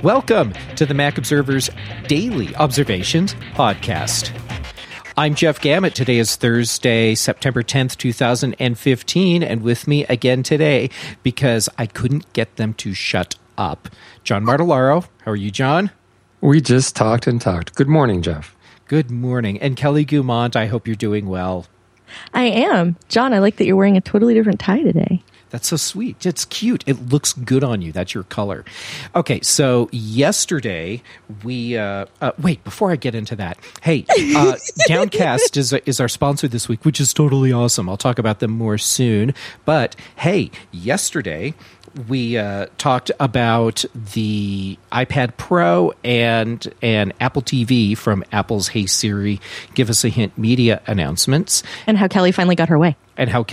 Welcome to the Mac Observer's Daily Observations Podcast. I'm Jeff Gamet. Today is Thursday, September 10th, 2015, and with me again today, because I couldn't get them to shut up, John Martellaro. How are you, John? We just talked and talked. Good morning, Jeff. Good morning. And Kelly Gumont, I hope you're doing well. I am. John, I like that you're wearing a totally different tie today. That's so sweet. It's cute. It looks good on you. That's your color. Okay, so yesterday we wait, before I get into that, hey, Downcast is our sponsor this week, which is totally awesome. I'll talk about them more soon. But hey, yesterday we talked about the iPad Pro and Apple TV from Apple's Hey Siri, Give Us a Hint media announcements. And how Kelly finally got her way. And how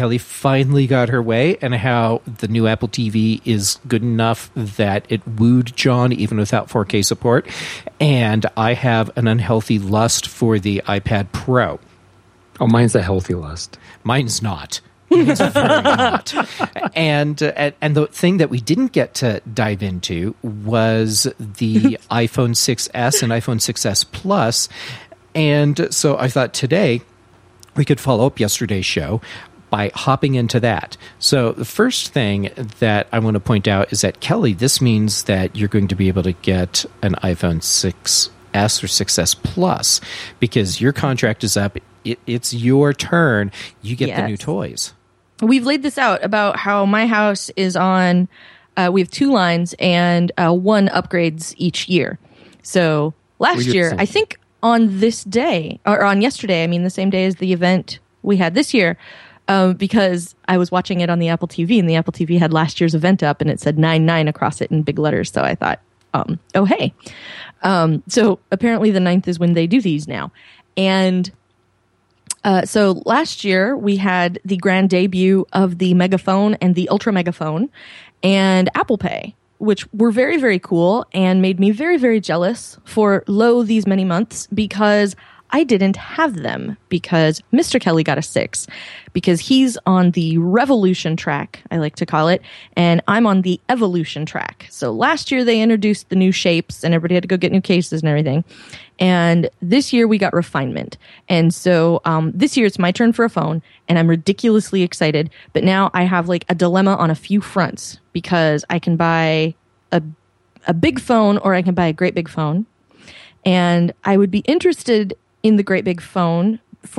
the new Apple TV is good enough that it wooed John even without 4K support. And I have an unhealthy lust for the iPad Pro. Oh, mine's a healthy lust. Mine's not. Mine's very not. And the thing that we didn't get to dive into was the iPhone 6s and iPhone 6s Plus. And so I thought today we could follow up yesterday's show by hopping into that. So the first thing that I want to point out is that, Kelly, this means that you're going to be able to get an iPhone 6s or 6s Plus because your contract is up. It's your turn. You get the new toys. We've laid this out about how my house is on, we have two lines and one upgrades each year. So last year, I think on this day, or on yesterday, I mean the same day as the event we had this year, because I was watching it on the Apple TV, and the Apple TV had last year's event up, and it said 9/9 across it in big letters. So I thought, oh, hey. So apparently the 9th is when they do these now. And so last year we had the grand debut of the Megaphone and the Ultra Megaphone and Apple Pay, which were very, very cool and made me very, very jealous for these many months because I didn't have them because Mr. Kelly got a 6 because he's on the revolution track, I like to call it, and I'm on the evolution track. So last year they introduced the new shapes and everybody had to go get new cases and everything. And this year we got refinement. And so this year it's my turn for a phone and I'm ridiculously excited. But now I have like a dilemma on a few fronts because I can buy a big phone or I can buy a great big phone. And I would be interested in the great big phone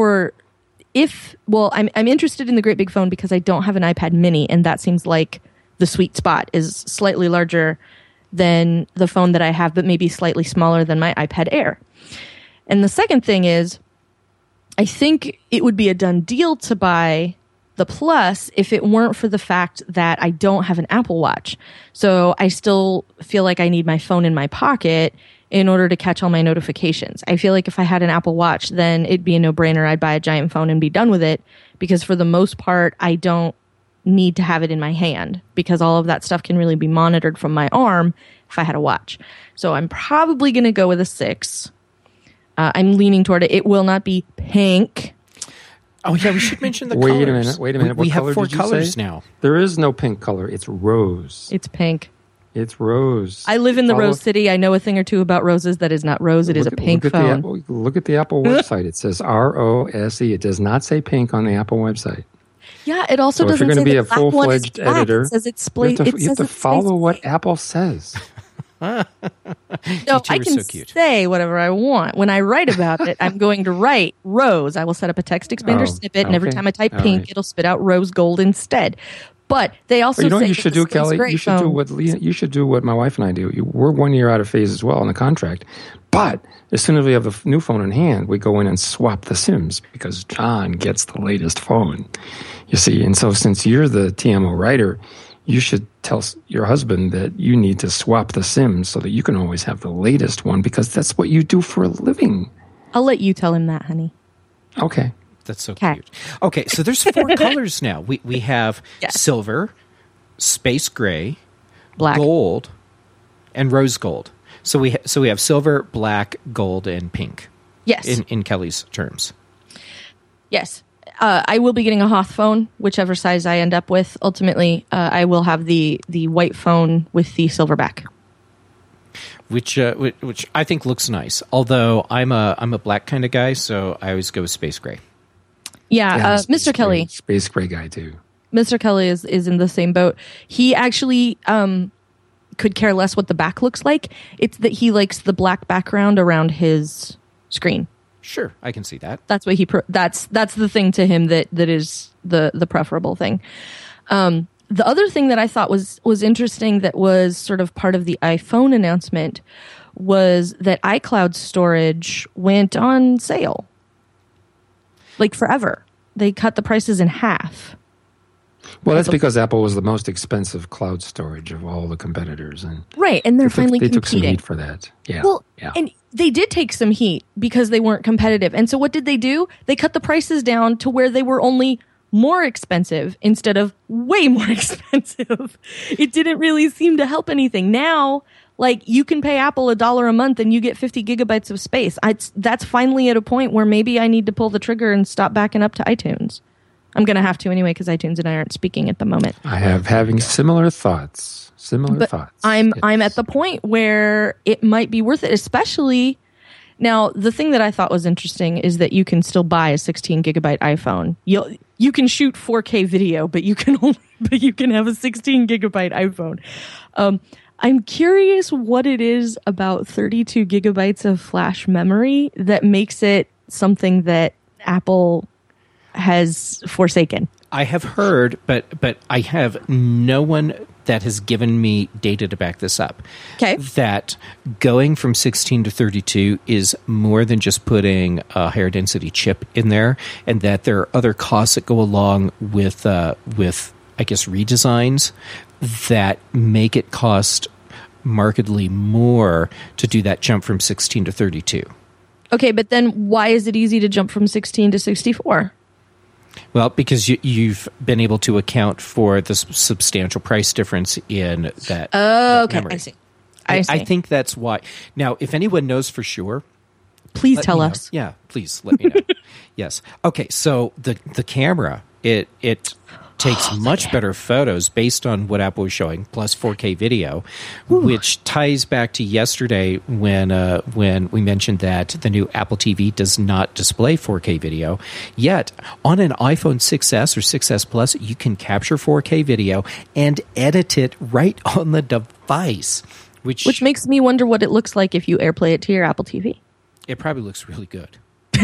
I'm interested in the great big phone because I don't have an iPad mini, and that seems like the sweet spot is slightly larger than the phone that I have, but maybe slightly smaller than my iPad Air. And the second thing is, I think it would be a done deal to buy the Plus if it weren't for the fact that I don't have an Apple Watch. So I still feel like I need my phone in my pocket in order to catch all my notifications. I feel like if I had an Apple Watch, then it'd be a no-brainer. I'd buy a giant phone and be done with it because for the most part, I don't need to have it in my hand because all of that stuff can really be monitored from my arm if I had a watch. So I'm probably going to go with a 6. I'm leaning toward it. It will not be pink. Oh, yeah, we should mention the colors. Wait a minute. We have 4 colors now. There is no pink color. It's rose. It's pink. It's rose. I live in the Rose City. I know a thing or two about roses. That is not rose. It is a pink phone. Look at the Apple website. It says ROSE. It does not say pink on the Apple website. Yeah, it also doesn't say if you're going to be the a full-fledged editor, it says it's split. You have to follow what Apple says. No, I can say whatever I want. When I write about it, I'm going to write rose. I will set up a text expander snippet, and every time I type pink, it'll spit out rose gold instead. But they also you know say what you should do, Kelly? You should do what my wife and I do. We're 1 year out of phase as well on the contract. But as soon as we have the new phone in hand, we go in and swap the SIMs because John gets the latest phone. You see, and so since you're the TMO writer, you should tell your husband that you need to swap the SIMs so that you can always have the latest one because that's what you do for a living. I'll let you tell him that, honey. Okay. That's so cute. Okay, so there's 4 colors now. We have silver, space gray, black, gold, and rose gold. So we have silver, black, gold, and pink. Yes. In Kelly's terms. Yes. I will be getting a Hoth phone, whichever size I end up with. Ultimately, I will have the white phone with the silver back. which I think looks nice. Although I'm a black kind of guy, so I always go with space gray. Yeah, Mr. Kelly, space gray guy too. Mr. Kelly is in the same boat. He actually could care less what the back looks like. It's that he likes the black background around his screen. Sure, I can see that. That's what that's the thing to him that is the preferable thing. The other thing that I thought was interesting that was sort of part of the iPhone announcement was that iCloud storage went on sale. Like forever. They cut the prices in half. Well, that's because Apple was the most expensive cloud storage of all the competitors, and right, and they took some heat for that. Yeah, well, and they did take some heat because they weren't competitive. And so, what did they do? They cut the prices down to where they were only more expensive instead of way more expensive. It didn't really seem to help anything. Now, like, you can pay Apple $1 a month and you get 50 gigabytes of space. That's finally at a point where maybe I need to pull the trigger and stop backing up to iTunes. I'm going to have to anyway because iTunes and I aren't speaking at the moment. Having similar thoughts. I'm at the point where it might be worth it, especially now. The thing that I thought was interesting is that you can still buy a 16 gigabyte iPhone. You can shoot 4K video, but you can have a 16 gigabyte iPhone. I'm curious what it is about 32 gigabytes of flash memory that makes it something that Apple has forsaken. I have heard, but I have no one that has given me data to back this up. Okay. That going from 16 to 32 is more than just putting a higher density chip in there, and that there are other costs that go along with I guess redesigns that make it cost markedly more to do that jump from 16 to 32. Okay, but then why is it easy to jump from 16 to 64? Well, because you've been able to account for the substantial price difference in that. Oh, okay. Memory. I see. I think that's why. Now, if anyone knows for sure, please tell us. Yeah, please let me know. Yes. Okay. So the camera it takes much better photos based on what Apple was showing, plus 4K video, which ties back to yesterday when we mentioned that the new Apple TV does not display 4K video. Yet, on an iPhone 6S or 6S Plus, you can capture 4K video and edit it right on the device. Which makes me wonder what it looks like if you AirPlay it to your Apple TV. It probably looks really good.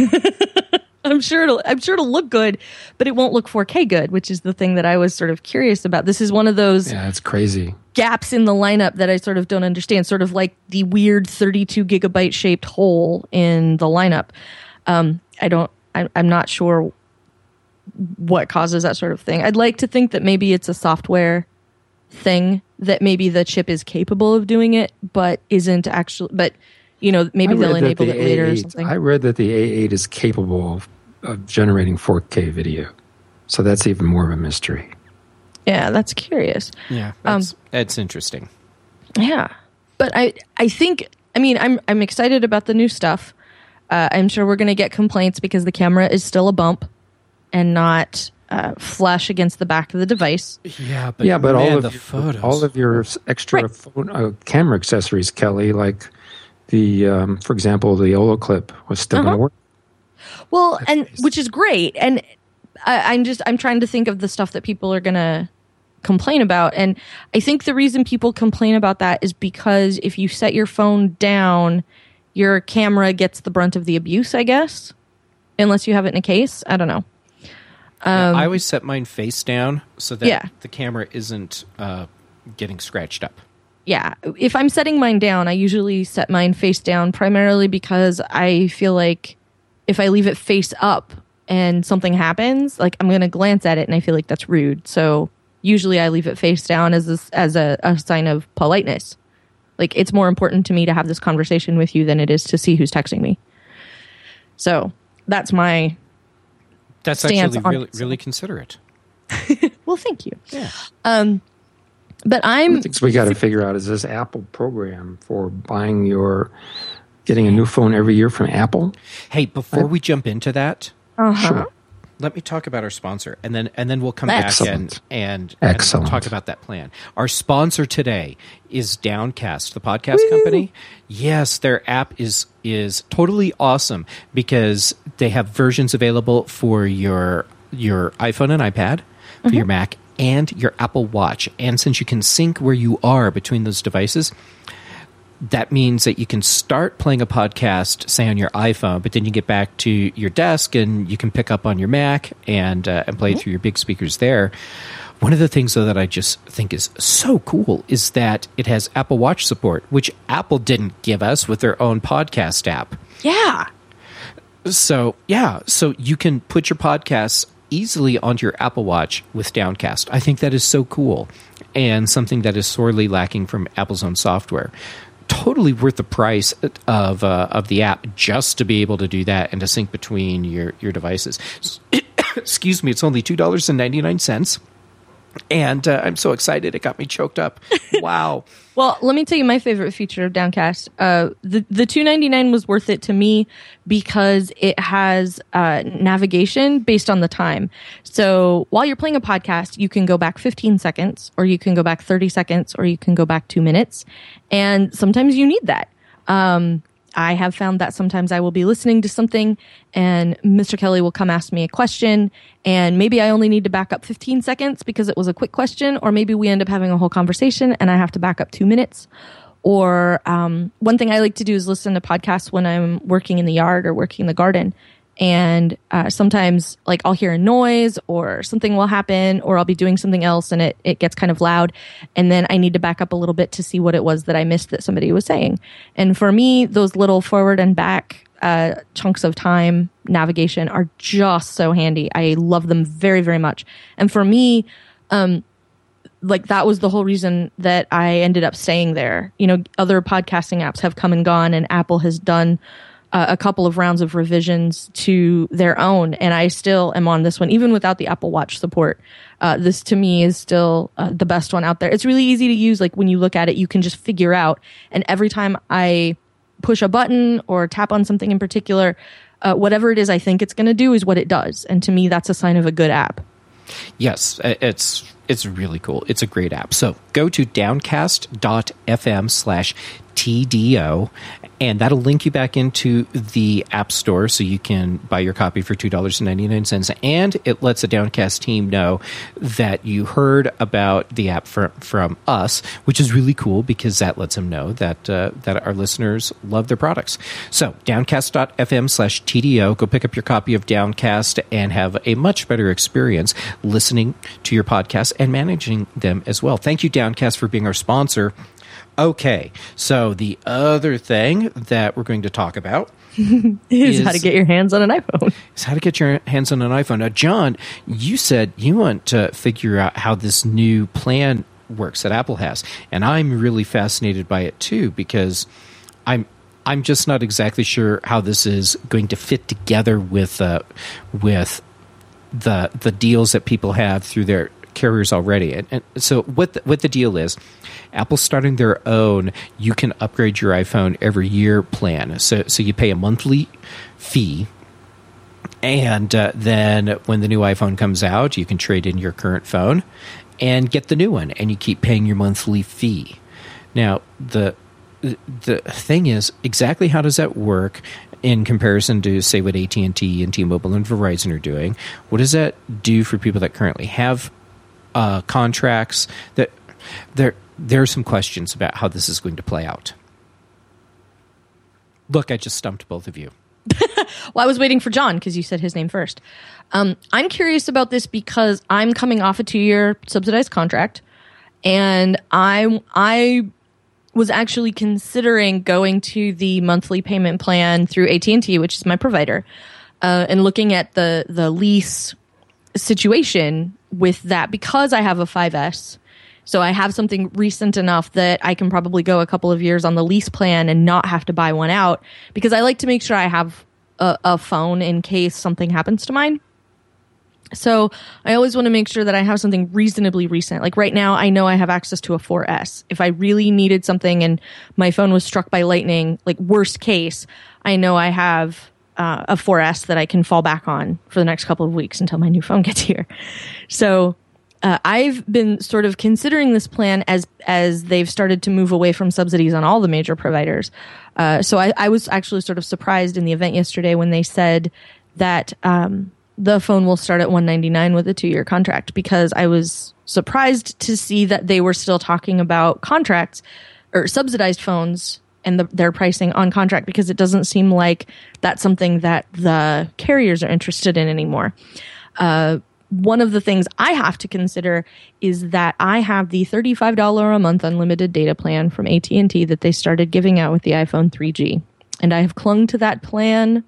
I'm sure it'll look good, but it won't look 4K good, which is the thing that I was sort of curious about. This is one of those it's crazy gaps in the lineup that I sort of don't understand, sort of like the weird 32 gigabyte shaped hole in the lineup. I'm not sure what causes that sort of thing. I'd like to think that maybe it's a software thing, that maybe the chip is capable of doing it, but isn't actually, but maybe they'll enable it later or something. I read that the A8 is capable of generating 4K video. So that's even more of a mystery. Yeah, that's curious. Yeah, that's interesting. Yeah. But I think, I'm excited about the new stuff. I'm sure we're going to get complaints because the camera is still a bump and not flush against the back of the device. Yeah, but all of your extra phone, camera accessories, Kelly, like for example, the Olo clip was still going to work. Well, which is great. And I'm trying to think of the stuff that people are going to complain about. And I think the reason people complain about that is because if you set your phone down, your camera gets the brunt of the abuse, I guess, unless you have it in a case. I don't know. I always set mine face down so that the camera isn't getting scratched up. Yeah, if I'm setting mine down, I usually set mine face down primarily because I feel like if I leave it face up and something happens, like I'm going to glance at it and I feel like that's rude. So usually I leave it face down as a sign of politeness. Like, it's more important to me to have this conversation with you than it is to see who's texting me. So that's my stance actually really, really considerate. Well, thank you. Yeah. But one thing we got to figure out is this Apple program for getting a new phone every year from Apple. Hey, before we jump into that, sure. let me talk about our sponsor, and then we'll come back and talk about that plan. Our sponsor today is Downcast, the podcast company. Yes, their app is totally awesome because they have versions available for your iPhone and iPad, for your Mac, and your Apple Watch. And since you can sync where you are between those devices, that means that you can start playing a podcast, say on your iPhone, but then you get back to your desk and you can pick up on your Mac and play it through your big speakers there. One of the things, though, that I just think is so cool is that it has Apple Watch support, which Apple didn't give us with their own podcast app. Yeah. So you can put your podcasts easily onto your Apple Watch with Downcast. I think that is so cool and something that is sorely lacking from Apple's own software. Totally worth the price of the app just to be able to do that and to sync between your devices. Excuse me, it's only $2.99. And I'm so excited. It got me choked up. Wow. Well, let me tell you my favorite feature of Downcast. The $2.99 was worth it to me because it has navigation based on the time. So while you're playing a podcast, you can go back 15 seconds, or you can go back 30 seconds, or you can go back 2 minutes. And sometimes you need that. I have found that sometimes I will be listening to something and Mr. Kelly will come ask me a question, and maybe I only need to back up 15 seconds because it was a quick question, or maybe we end up having a whole conversation and I have to back up 2 minutes. Or one thing I like to do is listen to podcasts when I'm working in the yard or working in the garden. And sometimes like I'll hear a noise or something will happen, or I'll be doing something else and it gets kind of loud. And then I need to back up a little bit to see what it was that I missed that somebody was saying. And for me, those little forward and back chunks of time navigation are just so handy. I love them very, very much. And for me, like that was the whole reason that I ended up staying there. You know, other podcasting apps have come and gone, and Apple has done a couple of rounds of revisions to their own, and I still am on this one, even without the Apple Watch support. This to me is still the best one out there. It's really easy to use. Like when you look at it, you can just figure out. And every time I push a button or tap on something in particular, whatever it is I think it's going to do is what it does. And to me, that's a sign of a good app. Yes, it's really cool. It's a great app. So go to downcast.fm/TDO, and that'll link you back into the App Store so you can buy your copy for $2.99. And it lets the Downcast team know that you heard about the app from us, which is really cool because that lets them know that our listeners love their products. So downcast.fm/TDO, go pick up your copy of Downcast and have a much better experience listening to your podcast and managing them as well. Thank you, Downcast, for being our sponsor. Okay, so the other thing that we're going to talk about is how to get your hands on an iPhone. Is how to get your hands on an iPhone. Now, John, you said you want to figure out how this new plan works that Apple has, and I'm really fascinated by it too because I'm just not exactly sure how this is going to fit together with the deals that people have through their carriers already. And so what the deal is, Apple's starting their own you can upgrade your iPhone every year plan. So you pay a monthly fee, and then when the new iPhone comes out, you can trade in your current phone and get the new one, and you keep paying your monthly fee. Now, the thing is, exactly how does that work in comparison to, say, what AT&T and T-Mobile and Verizon are doing? What does that do for people that currently have contracts? That there are some questions about how this is going to play out. Look, I just stumped both of you. Well, I was waiting for John because you said his name first. I'm curious about this because I'm coming off a 2-year subsidized contract, and I was actually considering going to the monthly payment plan through AT&T, which is my provider, and looking at the lease situation with that because I have a 5S. So I have something recent enough that I can probably go a couple of years on the lease plan and not have to buy one out, because I like to make sure I have a phone in case something happens to mine. So I always want to make sure that I have something reasonably recent. Like right now, I know I have access to a 4S. If I really needed something and my phone was struck by lightning, like worst case, I know I have a 4S that I can fall back on for the next couple of weeks until my new phone gets here. So I've been sort of considering this plan as they've started to move away from subsidies on all the major providers. So I was actually sort of surprised in the event yesterday when they said that the phone will start at $199 with a 2-year contract, because I was surprised to see that they were still talking about contracts or subsidized phones and their pricing on contract, because it doesn't seem like that's something that the carriers are interested in anymore. One of the things I have to consider is that I have the $35 a month unlimited data plan from AT&T that they started giving out with the iPhone 3G. And I have clung to that plan.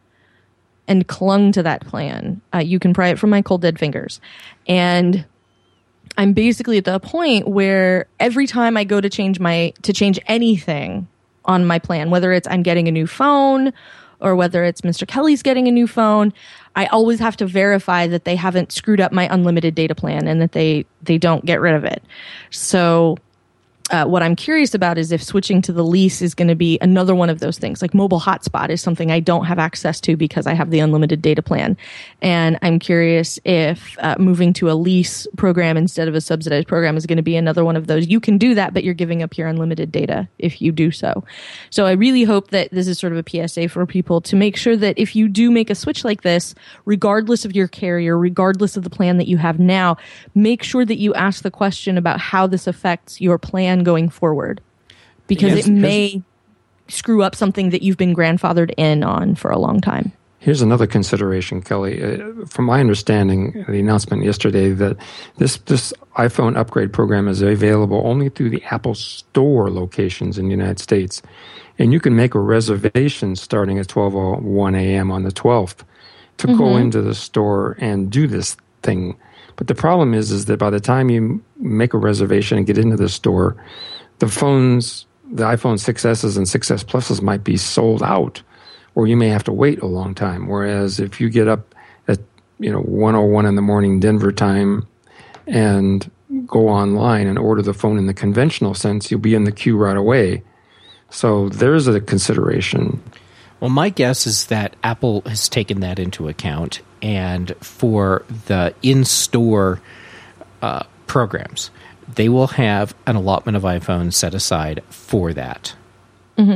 You can pry it from my cold dead fingers. And I'm basically at the point where every time I go to change anything on my plan, whether it's I'm getting a new phone or whether it's Mr. Kelly's getting a new phone, I always have to verify that they haven't screwed up my unlimited data plan and that they don't get rid of it. So what I'm curious about is if switching to the lease is going to be another one of those things. Like mobile hotspot is something I don't have access to because I have the unlimited data plan. And I'm curious if moving to a lease program instead of a subsidized program is going to be another one of those. You can do that, but you're giving up your unlimited data if you do so. So I really hope that this is sort of a PSA for people to make sure that if you do make a switch like this, regardless of your carrier, regardless of the plan that you have now, make sure that you ask the question about how this affects your plan going forward, because it may screw up something that you've been grandfathered in on for a long time. Here's another consideration, Kelly. From my understanding, the announcement yesterday that this iPhone upgrade program is available only through the Apple Store locations in the United States. And you can make a reservation starting at 12:01 a.m. on the 12th to go into the store and do this thing. But the problem is that by the time you make a reservation and get into the store, the iPhone 6Ss and 6S Pluses might be sold out, or you may have to wait a long time. Whereas if you get up at 1:01 in the morning Denver time and go online and order the phone in the conventional sense, you'll be in the queue right away. So there's a consideration. Well, my guess is that Apple has taken that into account, and for the in-store programs, they will have an allotment of iPhones set aside for that. Mm-hmm.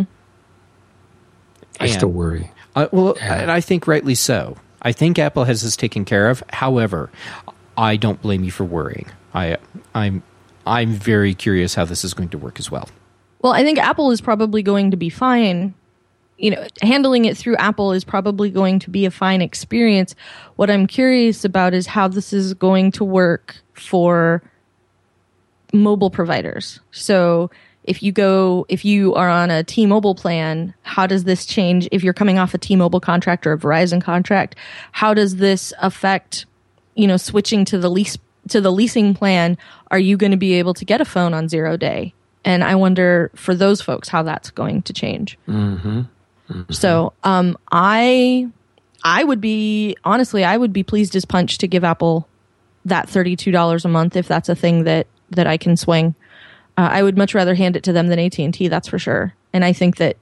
I still worry. And I think rightly so. I think Apple has this taken care of. However, I don't blame you for worrying. I'm very curious how this is going to work as well. Well, I think Apple is probably going to be fine. Handling it through Apple is probably going to be a fine experience. What I'm curious about is how this is going to work for mobile providers. So if you are on a T-Mobile plan, how does this change? If you're coming off a T-Mobile contract or a Verizon contract, how does this affect, switching to the leasing plan? Are you going to be able to get a phone on 0 day? And I wonder for those folks how that's going to change. Mm-hmm. Mm-hmm. So I would be pleased as punch to give Apple that $32 a month if that's a thing that I can swing. I would much rather hand it to them than AT&T, that's for sure. And I think that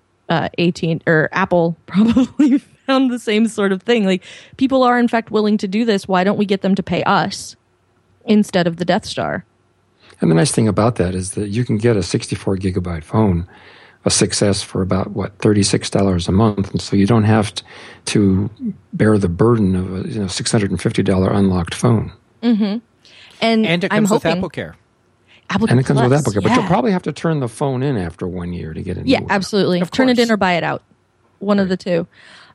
Apple probably found the same sort of thing. Like, people are in fact willing to do this. Why don't we get them to pay us instead of the Death Star? And the nice thing about that is that you can get a 64 gigabyte phone, a 6S, for about, $36 a month. And so you don't have to bear the burden of a $650 unlocked phone. Mm-hmm. And it comes with AppleCare. And it comes with AppleCare. But you'll probably have to turn the phone in after 1 year to get it. Yeah, absolutely. Turn it in or buy it out. One of the two.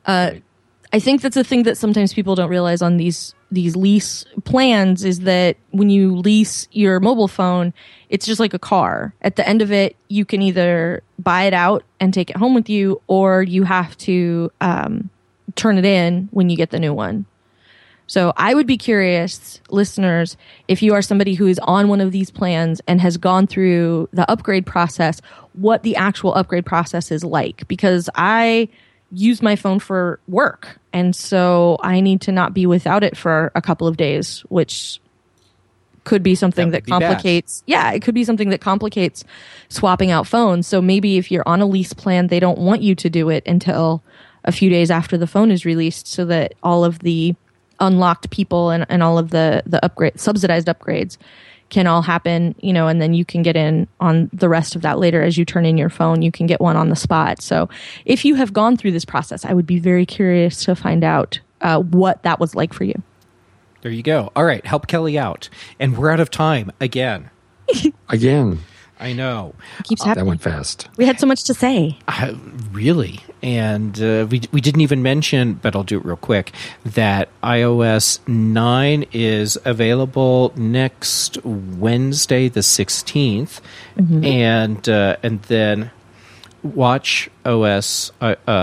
I think that's a thing that sometimes people don't realize on these lease plans is that when you lease your mobile phone, it's just like a car. At the end of it, you can either buy it out and take it home with you, or you have to turn it in when you get the new one. So I would be curious, listeners, if you are somebody who is on one of these plans and has gone through the upgrade process, what the actual upgrade process is like. Because I use my phone for work, and so I need to not be without it for a couple of days, which could be something that complicates. Yeah, it could be something that complicates swapping out phones. So maybe if you're on a lease plan, they don't want you to do it until a few days after the phone is released, so that all of the unlocked people and all of the subsidized upgrades can all happen, and then you can get in on the rest of that later. As you turn in your phone, you can get one on the spot. So if you have gone through this process, I would be very curious to find out what that was like for you. There you go. All right, help Kelly out. And we're out of time again. Again. I know. It keeps happening. That went fast. We had so much to say. Really? And we didn't even mention, but I'll do it real quick, that iOS 9 is available next Wednesday, the 16th. Mm-hmm. And then Watch OS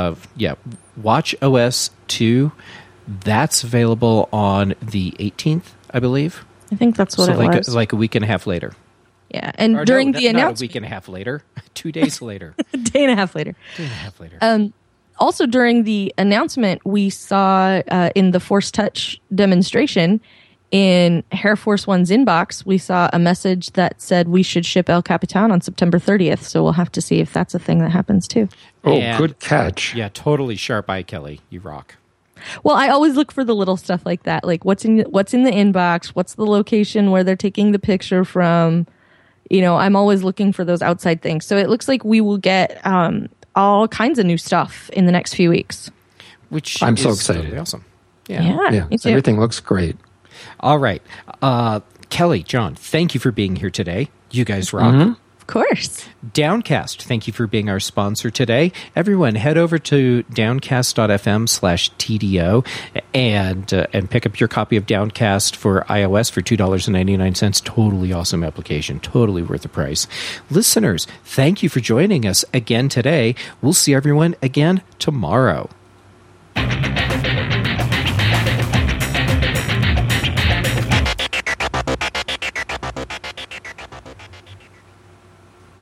2, that's available on the 18th, I believe. I think that's what it was. Like a week and a half later. Yeah, and during the announcement... Not a week and a half later. 2 days later. A day and a half later. Also, during the announcement, we saw in the Force Touch demonstration in Air Force One's inbox, we saw a message that said we should ship El Capitan on September 30th. So we'll have to see if that's a thing that happens too. Oh, good catch. Yeah, totally sharp eye, Kelly. You rock. Well, I always look for the little stuff like that. Like what's in the inbox? What's the location where they're taking the picture from? I'm always looking for those outside things. So it looks like we will get all kinds of new stuff in the next few weeks. Which I'm so excited. Totally awesome. Yeah. Everything looks great. All right. Kelly, John, thank you for being here today. You guys rock. Mm-hmm. Of course. Downcast, thank you for being our sponsor today. Everyone, head over to downcast.fm/TDO and pick up your copy of Downcast for iOS for $2.99. Totally awesome application. Totally worth the price. Listeners, thank you for joining us again today. We'll see everyone again tomorrow.